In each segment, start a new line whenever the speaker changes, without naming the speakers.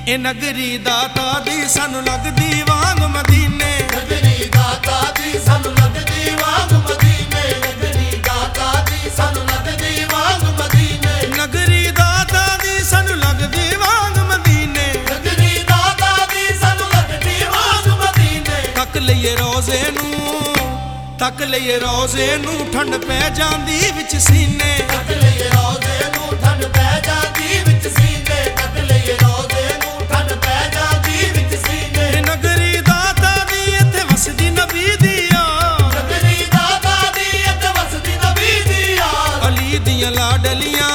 ਇਹ ਨਗਰੀ ਦਾਤਾ ਦੀ ਸਾਨੂੰ ਲੱਗਦੀ ਵਾਂਗ ਮਦੀਨੇ।
ਨਗਰੀ ਦਾਤਾ ਦੀ ਸਾਨੂੰ ਲੱਗਦੀ ਵਾਂਗ ਮਦੀਨੇ। ਨਗਰੀ ਦਾਤਾ ਦੀ ਸਾਨੂੰ ਲੱਗਦੀ ਵਾਂਗ ਮਦੀਨੇ।
ਨਗਰੀ ਦਾਤਾ ਦੀ ਸਾਨੂੰ ਲੱਗਦੀ ਵਾਂਗ ਮਦੀਨੇ।
ਨਗਰੀ ਦਾਤਾ ਦੀ ਸਾਨੂੰ ਲੱਗਦੀ ਵਾਂਗ ਮਦੀਨੇ।
ਤੱਕ ਲਈਏ ਰੋਜ਼ੇ ਨੂੰ, ਤੱਕ ਲਈਏ ਰੋਜ਼ੇ ਨੂੰ, ਠੰਡ ਪੈ ਜਾਂਦੀ ਵਿੱਚ ਸੀਨੇ।
ਤੱਕ ਲਈਏ ਰੋਜ਼ੇ ਨੂੰ, ਠੰਡ ਪੈ ਜਾਂਦੀ ਵਿੱਚ ਸੀਨੇ। ਤੱਕ ਲਈਏ ਰੋਜ਼ੇ ਨੂੰ, ਠੰਡ ਪੈ ਜਾਂਦੀ ਵਿੱਚ ਸੀਨੇ।
ਇਹ ਨਗਰੀ ਦਾਤਾ ਦੀ ਇੱਥੇ ਵਸਦੀ ਨਬੀ ਦੀ ਯਾਦ।
ਨਗਰੀ ਦਾਤਾ ਦੀ ਇੱਥੇ ਵਸਦੀ ਨਬੀ ਦੀ ਯਾਦ।
ਅਲੀ ਦੀਆਂ ਲਾਡਲੀਆਂ,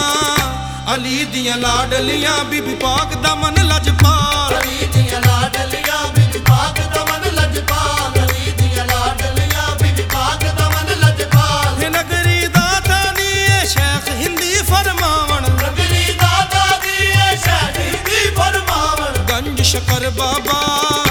ਅਲੀ ਦੀਆਂ ਲਾਡਲੀਆਂ, ਬੀਬੀ ਪਾਕ ਦਾ ਮਨ ਲਜਪਾਲ।
ਅਲੀ ਦੀਆਂ ਲਾਡਲੀਆਂ, ਬੀਬੀ ਪਾਕ ਦਾ ਮਨ ਲਜਪਾਲ। ਅਲੀ ਦੀਆਂ ਲਾਡਲੀਆਂ, ਬੀਬੀ ਪਾਕ ਦਾ ਮਨ ਲਜਪਾਲ।
ਇਹ ਨਗਰੀ ਦਾਤਾ ਦੀ ਇਹ ਸ਼ੇਖ ਹਿੰਦੀ ਫਰਮਾਵਣ।
ਨਗਰੀ ਦਾਤਾ ਦੀ ਇਹ ਸ਼ੇਖ ਹਿੰਦੀ ਫਰਮਾਵਣ।
ਗੰਜ ਸ਼ਕਰ ਬਾਬਾ,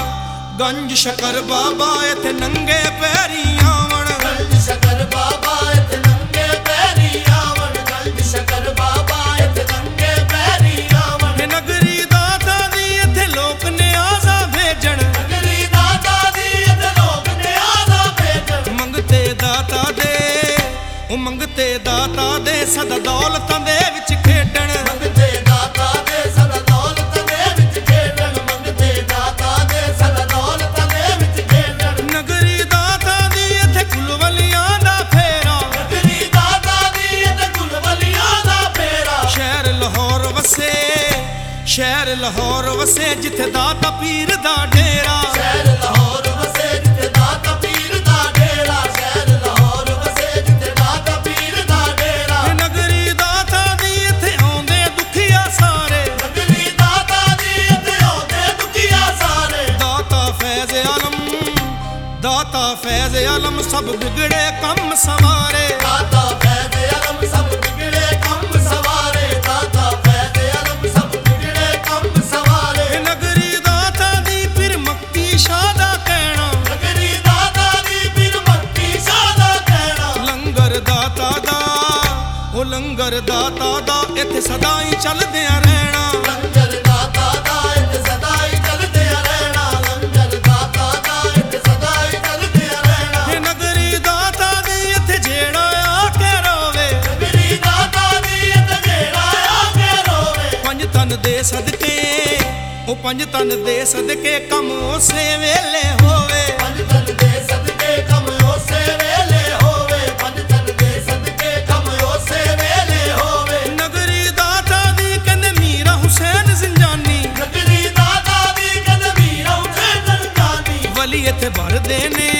ਗੰਜ ਸ਼ਕਰ ਬਾਬਾ, ਇੱਥੇ ਨੰਗੇ ਪੈਰੀ ਆਵਣ।
ਗੰਜ ਸ਼ਕਰ ਬਾਬਾ ਇੱਥੇ ਨੰਗੇ ਪੈਰੀ ਆਵਣ। ਗੰਜ ਸ਼ਕਰ ਬਾਬਾ ਇੱਥੇ ਨੰਗੇ ਪੈਰੀ ਆਵਣ।
ਇਹ ਨਗਰੀ ਦਾਤਾ ਦੀ ਇੱਥੇ ਲੋਕ ਨਿਆਜ਼ਾ ਭੇਜਣ।
ਨਗਰੀ ਦਾਤਾ ਦੀ ਇੱਥੇ ਲੋਕ ਨਿਆਜ਼ਾ ਭੇਜਣ।
ਮੰਗਤੇ ਦਾਤਾ ਦੇ, ਉਹ ਮੰਗਤੇ ਦਾਤਾ ਦੇ, ਸਦਾ ਦੌਲਤਾਂ ਦੇ ਵਿੱਚ ਖੇਡਣ।
ਮੰਗਤੇ ਦਾਤਾ ਦੇ ਸਦਾ ਦੌਲਤ ਦੇ ਵਿੱਚ ਖੇਡਣ। ਮੰਗਤੇ ਦਾਤਾ ਦੇ ਸਦਾ ਦੌਲਤ ਦੇ ਵਿੱਚ ਖੇਡਣ।
ਨਗਰੀ ਦਾਤਾ ਦੀ ਇੱਥੇ ਕੁਲਵਲੀਆਂ ਦਾ ਫੇਰਾ।
ਨਗਰੀ ਦਾਤਾ ਦੀ ਇੱਥੇ ਗੁਲਵਲੀਆਂ ਦਾ ਫੇਰਾ।
ਸ਼ਹਿਰ ਲਾਹੌਰ ਵਸੇ, ਸ਼ਹਿਰ ਲਾਹੌਰ ਵਸੇ, ਜਿੱਥੇ ਦਾਤਾ ਪੀਰ ਦਾ ਡੇਰਾ।
ਸ਼ਹਿਰ ਲਾਹੌਰ ਵਸੇ ਜਿੱਥੇ ਦਾਤਾ ਪੀਰ ਦਾ ਡੇਰਾ। ਸ਼ਹਿਰ ਲਾਹੌਰ ਵਸੇ ਜਿੱਥੇ ਦਾਤਾ ਪੀਰ ਦਾ ਡੇਰਾ।
ਇਹ ਨਗਰੀ ਦਾਤਾ ਦੀ ਇੱਥੇ ਆਉਂਦੇ ਦੁਖੀਆ ਸਾਰੇ।
ਨਗਰੀ ਦਾਤਾ ਦੀ ਇੱਥੇ ਆਉਂਦੇ ਦੁਖੀਆ ਸਾਰੇ।
ਦਾਤਾ ਫੈਜ਼ ਆਲਮ, ਦਾਤਾ ਫੈਜ਼ ਆਲਮ, ਸਭ ਵਿਗੜੇ ਕੰਮ ਸਵਾਰੇ।
ਦਾਤਾ ਫੈਜ਼ ਆਲਮ ਸਭ ਵਿਗੜੇ ਕੰਮ ਸਵਾਰੇ। ਦਾਤਾ ਫੈਜ਼ ਆਲਮ ਸਭ ਵਿਗੜੇ ਕੰਮ ਸਵਾਰੇ।
ਇਹ ਨਗਰੀ ਦਾਤਾ ਦੀ ਪੀਰ ਮੱਕੀ ਸ਼ਾਹ ਦਾ ਕਹਿਣਾ।
ਨਗਰੀ ਦਾਤਾ ਦੀ ਪੀਰ ਮੱਕੀ ਸ਼ਾਹ ਦਾ ਕਹਿਣਾ।
ਲੰਗਰ ਦਾਤਾ ਦਾ, ਉਹ ਲੰਗਰ ਦਾਤਾ ਦਾ, ਇੱਥੇ ਸਦਾ ਹੀ ਚੱਲਦਿਆਂ ਰਹਿਣਾ।
ਲੰਗਰ ਦਾਤਾ ਦਾ ਇੱਥੇ ਸਦਾ ਹੀ ਚੱਲਦਿਆਂ ਰਹਿਣਾ। ਲੰਗਰ ਦਾਤਾ ਦਾ ਇੱਥੇ ਸਦਾ ਹੀ ਚੱਲਦਿਆਂ ਰਹਿਣਾ।
ਇਹ ਨਗਰੀ ਦਾਤਾ ਦੀ ਇੱਥੇ ਜਿਹੜਾ ਆ ਕੇ ਰੋਵੇ।
ਨਗਰੀ ਦਾਤਾ ਦੀ ਇੱਥੇ ਜਿਹੜਾ ਆ ਕੇ ਰੋਵੇ।
ਪੰਜ ਤਨ ਦੇ ਸਦਕੇ, ਉਹ ਪੰਜ ਤਨ ਦੇ ਸਦਕੇ, ਕੰਮ ਉਸੇ ਵੇਲੇ ਹੋਵੇ।
ਪੰਜ ਤਨ ਦੇ ਸਦਕੇ ਕੰਮ ਉਸੇ ਵੇਲੇ ਹੋਵੇ। ਪੰਜ ਤਨ ਦੇ ਸਦਕੇ ਕੰਮ ਉਸੇ ਵੇਲੇ ਹੋਵੇ।
ਨਗਰੀ ਦਾਤਾ ਦੀ ਕਹਿੰਦੇ ਮੀਰਾ ਹੁਸੈਨ ਜ਼ਿੰਜਾਨੀ।
ਨਗਰੀ ਦਾਤਾ ਦੀ ਕਹਿੰਦੇ ਮੀਰਾ ਹੁਸੈਨ ਜ਼ਿੰਜਾਨੀ।
ਵਲੀ ਇੱਥੇ ਭਰਦੇ ਨੇ,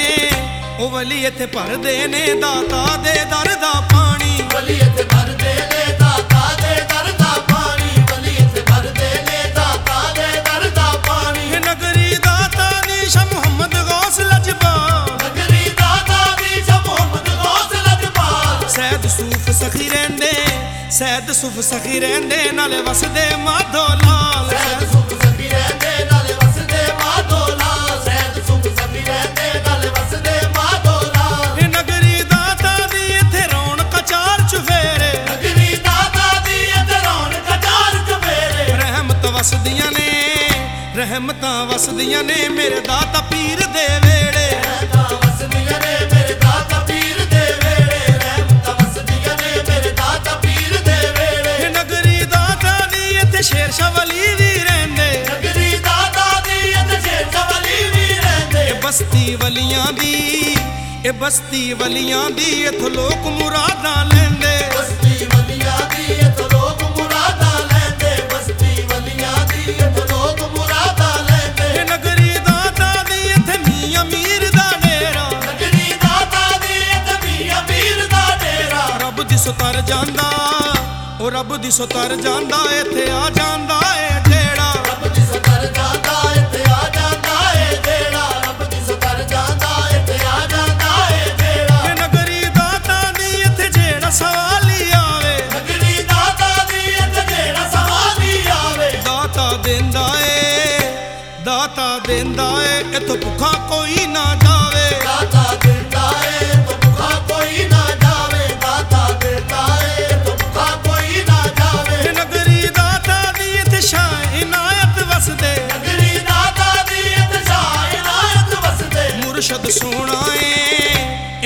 ਉਹ ਵਲੀ ਇੱਥੇ ਭਰਦੇ ਨੇ, ਦਾਤਾ ਦੇ ਦਰ ਦਾ ਪਾਣੀ।
ਵਲੀ ਇੱਥੇ ਭਰਦੇ ਨੇ ਦਾਤਾ ਦੇ ਦਰ ਦਾ ਪਾਣੀ। ਵਲੀ ਇੱਥੇ ਭਰਦੇ ਨੇ ਦਾਤਾ ਦੇ ਦਰ ਦਾ ਪਾਣੀ।
ਇਹ ਨਗਰੀ ਦਾਤਾ ਦੀ ਸ਼ਾਹ ਮੁਹੰਮਦ ਗੌਸ ਲਜਪਾਲ।
ਨਗਰੀ ਦਾਤਾ ਦੀ ਸ਼ਾਹ ਮੁਹੰਮਦ ਗੌਸ ਲਜਪਾਲ।
ਸੈਦ ਸੂਫ ਸਖੀ ਰਹਿੰਦੇ, ਸੈਦ ਸੂਫ ਸਖੀ ਰਹਿੰਦੇ, ਨਾਲੇ ਵਸਦੇ ਮਾਧੋ ਲਾਲ।
ਸੈਦ ਸੁਖ ਸਖੀ ਰਹਿੰਦੇ ਨਾਲੇ ਵਸਦੇ ਮਾਧੋ ਲਾਲ। ਸੈਦ ਸੁਖ ਸਖੀ ਰਹਿੰਦੇ ਨਾਲੇ ਵਸਦੇ ਮਾਧੋ ਲਾਲ।
ਇਹ ਨਗਰੀ ਦਾਤਾ ਦੀ ਇੱਥੇ ਰੌਣਕ ਚਾਰ ਚੁਫੇਰੇ।
ਨਗਰੀ ਦਾਤਾ ਦੀ ਇੱਥੇ ਰੌਣਕ ਚਾਰ ਚੁਫੇਰੇ।
ਰਹਿਮਤ ਵਸਦੀਆਂ ਨੇ, ਰਹਿਮਤਾਂ ਵਸਦੀਆਂ ਨੇ, ਮੇਰੇ ਦਾਤਾ ਪੀਰ ਦੇ ਵੇੜੇ।
ਰਹਿਮਤਾਂ ਵਸਦੀਆਂ ਨੇ ਮੇਰੇ ਦਾਤਾ ਪੀਰ ਦੇ ਵੇੜੇ। ਰਹਿਮਤਾਂ ਵਸਦੀਆਂ ਨੇ ਮੇਰੇ ਦਾਤਾ ਪੀਰ ਦੇ ਵੇੜੇ।
ਇਹ ਨਗਰੀ ਦਾਤਾ ਦੀ ਇੱਥੇ ਸ਼ੇਰ ਸ਼ਾਹ ਵਲੀ ਵੀ ਰਹਿੰਦੇ।
ਨਗਰੀ ਦਾਤਾ ਦੀ ਇੱਥੇ ਸ਼ੇਰ ਸ਼ਾਹ ਵਲੀ ਵੀ ਰਹਿੰਦੇ।
ਇਹ ਬਸਤੀ ਵਲੀਆਂ ਦੀ, ਇਹ ਬਸਤੀ ਵਲੀਆਂ ਦੀ, ਇੱਥੋਂ ਲੋਕ ਮੁਰਾਦਾਂ ਲੈਂਦੇ।
ਬਸਤੀ ਵਲੀਆਂ ਦੀ ਇੱਥੋਂ ਲੋਕ ਮੁਰਾਦਾਂ ਲੈਂਦੇ। ਬਸਤੀ ਵਲੀਆਂ ਦੀ ਇੱਥੋਂ ਲੋਕ ਮੁਰਾਦਾਂ ਲੈਂਦੇ।
ਇਹ ਨਗਰੀ ਦਾਤਾ ਦੀ ਇੱਥੇ ਮੀਆਂ ਮੀਰ ਦਾ ਡੇਰਾ।
ਨਗਰੀ ਦਾਤਾ ਦੀ ਇੱਥੇ ਮੀਆਂ ਮੀਰ ਦਾ ਡੇਰਾ।
ਰੱਬ ਦੀ ਸੁਤਰ ਜਾਂਦਾ, ਉਹ ਰੱਬ ਦੀ ਸੁਤਰ ਜਾਂਦਾ, ਇੱਥੇ ਆ ਜਾਂਦਾ ਏ ਜਿਹੜਾ।
ਰੱਬ ਦੀ ਸਤਰ ਜਾਂਦਾ ਇੱਥੇ ਆ ਜਾਂਦਾ ਏ ਜਿਹੜਾ। ਰੱਬ ਦੀ ਸਤਰ ਜਾਂਦਾ ਇੱਥੇ ਆ ਜਾਂਦਾ ਏ ਜਿਹੜਾ।
ਇਹ ਨਗਰੀ ਦਾਤਾ ਦੀ ਇੱਥੇ ਜਿਹੜਾ ਸਵਾਲੀ ਆਵੇ।
ਨਗਰੀ ਦਾਤਾ ਦੀ ਇੱਥੇ ਜਿਹੜਾ ਸਵਾਲੀ ਆਵੇ।
ਦਾਤਾ ਦਿੰਦਾ ਏ, ਦਾਤਾ ਦਿੰਦਾ ਏ, ਇੱਥੋਂ ਭੁੱਖਾ ਕੋਈ ਨਾ ਜਾਵੇ।
ਦਾਤਾ ਦਿੰਦਾ ਏ ਤੋਂ ਭੁੱਖਾ ਕੋਈ ਨਾ ਜਾਵੇ। ਦਾਤਾ ਦਿੰਦਾ ਏ ਤੋਂ ਭੁੱਖਾ ਕੋਈ ਨਾ ਜਾਵੇ।
ਇਹ ਨਗਰੀ ਦਾਤਾ ਦੀ ਇੱਥੇ ਸ਼ਾਹ ਇਨਾਇਤ ਵਸਦੇ।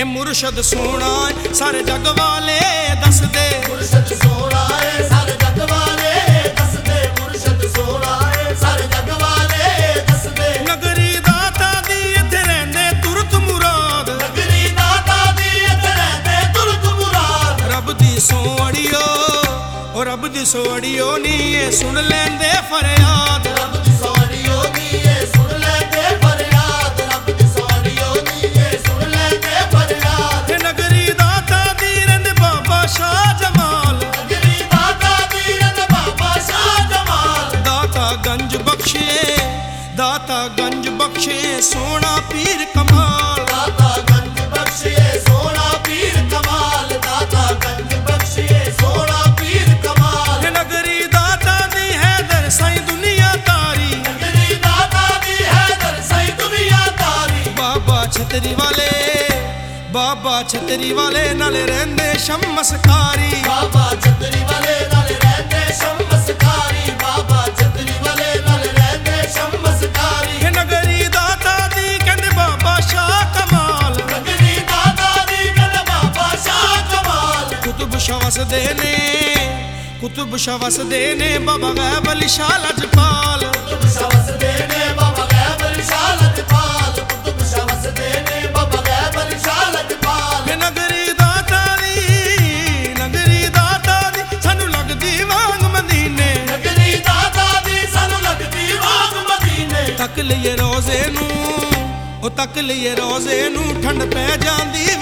ਇਹ ਮੁਰਸ਼ਦ ਸੋਹਣਾ ਏ ਸਾਰੇ ਜਗ ਵਾਲੇ ਦੱਸਦੇ
ਮੁਰਸ਼ਦ ਸੋਹਣਾ ਏ ਸਾਰੇ ਜਗ ਵਾਲੇ ਦੱਸਦੇ ਮੁਰਸ਼ਦ ਸੋਹਣਾ ਏ ਸਾਰੇ ਜਗ ਵਾਲੇ ਦੱਸਦੇ
ਨਗਰੀ ਦਾਤਾ ਦੀ ਇੱਥੇ ਰਹਿੰਦੇ ਤੁਰਤ ਮੁਰਾਦ
ਨਗਰੀ ਦਾਤਾ ਦੀ ਇੱਥੇ ਰਹਿੰਦੇ ਤੁਰਤ ਮੁਰਾਦ
ਰੱਬ ਦੀ ਸੋਹਣਿਓ ਉਹ ਰੱਬ ਦੀ ਸੋਹਣਿਓ ਨੀ ਇਹ ਸੁਣ ਲੈਂਦੇ ਫਰਿਆਦ
ਰੱਬ ਦੀ ਸੋਹਣਿਓ ਨੀ ਇਹ ਸੁਣ ਲੈਂਦੇ ਫਰਿਆਦ ਰੱਬ ਦੀ ਸੋਹਣਿਓ ਨੀ ਇਹ ਸੁਣ ਲੈਂਦੇ ਫਰਿਆਦ
ਇਹ ਨਗਰੀ ਦਾਤਾ ਦੀ ਰਹਿੰਦੇ ਬਾਬਾ ਸ਼ਾਹ ਜਮਾਲ
ਨਗਰੀ ਦਾਤਾ ਦੀ ਰਹਿੰਦੇ ਬਾਬਾ ਸ਼ਾਹ ਜਮਾਲ
ਦਾਤਾ ਗੰਜ ਬਖਸ਼ੇ ਸੋਹਣਾ ਪੀਰ ਕਮਾਲ
ਦਾਤਾ ਗੰਜ ਬਖਸ਼ੇ ਸੋਹਣਾ ਪੀਰ ਕਮਾਲ ਦਾਤਾ ਗੰਜ ਬਖਸ਼ੇ ਸੋਹਣਾ ਪੀਰ ਕਮਾਲ
ਇਹ ਨਗਰੀ ਦਾਤਾ ਦੀ ਹੈਦਰ ਸਾਈ ਦੁਨੀਆ ਤਾਰੀ
ਨਗਰੀ ਦਾਤਾ ਦੀ ਹੈਦਰ ਸਹੀ ਦੁਨੀਆ ਤਾਰੀ
ਬਾਬਾ ਛਤਰੀ ਵਾਲੇ ਨਾਲ ਰਹਿੰਦੇ ਸ਼ਮਸਕਾਰੀ
ਬਾਬਾ ਛਤਰੀ ਵਾਲੇ ਨਾਲ ਰਹਿੰਦੇ ਸ਼ਮਸਕਾਰੀ ਬਾਬਾ ਛਤਰੀ ਵਾਲੇ ਨਾਲ ਰਹਿੰਦੇ ਸ਼ਮਸਕਾਰੀ
ਇਹ ਨਗਰੀ ਦਾਤਾ ਦੀ ਕਹਿੰਦੇ ਬਾਬਾ ਸ਼ਾਹ ਕਮਾਲ
ਨਗਰੀ ਦਾਤਾ ਦੀ ਕਹਿੰਦੇ ਬਾਬਾ ਸ਼ਾਹ ਕਮਾਲ
ਕੁਤਬ ਸ਼ਾਹ ਵਸਦੇ ਨੇ ਬਾਬਾ ਗੈਬ ਅਲੀ ਸ਼ਾਹ ਲਜਪਾਲ
ਕੁਤਬ ਸ਼ਾਹ ਵਸਦੇ ਨੇ ਬਾਬਾ ਗੈਬ ਅਲੀ ਸ਼ਾਹ ਲਜਪਾਲ ਕੁਤਬ ਸ਼ਾਹ ਵਸਦੇ ਨੇ ਬਾਬਾ ਗੈਬ ਅਲੀ ਸ਼ਾਹ ਲਜਪਾਲ
ਇਹ ਨਗਰੀ ਦਾਤਾ ਦੀ ਸਾਨੂੰ ਲੱਗਦੀ ਵਾਂਗ ਮਦੀਨੇ
ਨਗਰੀ ਦਾਤਾ ਦੀ ਸਾਨੂੰ ਲੱਗਦੀ ਵਾਂਗ ਮਦੀਨੇ
ਤੱਕ ਲਈਏ ਰੋਜ਼ੇ ਨੂੰ ਠੰਡ ਪੈ ਜਾਂਦੀ